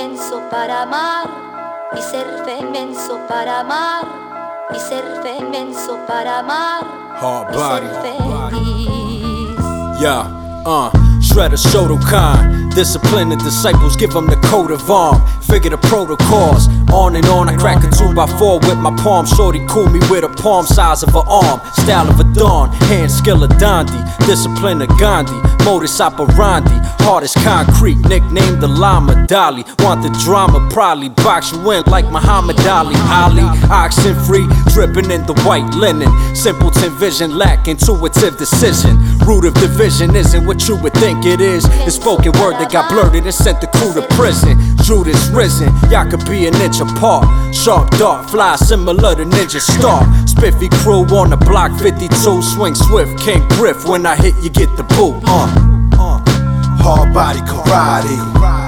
menso para amar y ser menso para amar y ser menso para amar Hard y body. ser feliz. Yeah, Shredder Shotokan. Discipline the disciples, give them the coat of arm. Figure the protocols. On and on, I crack a 2x4 with my palm. Shorty cool me with a palm size of an arm. Style of a dawn, hand skill of Dondi. Discipline of Gandhi, modus operandi. Hard as concrete, nicknamed the Lama Dali. Want the drama, probably box you in like Muhammad Ali. Oxen free, dripping in the white linen. Simpleton vision, lack intuitive decision. Root of division isn't what you would think it is. It's spoken word that got blurted and sent the crew to prison. Judas risen, y'all could be an inch apart. Sharp dart, fly similar to Ninja Star. Spiffy crew on the block 52. Swing swift, King Griff. When I hit, you get the boot. Hard body karate.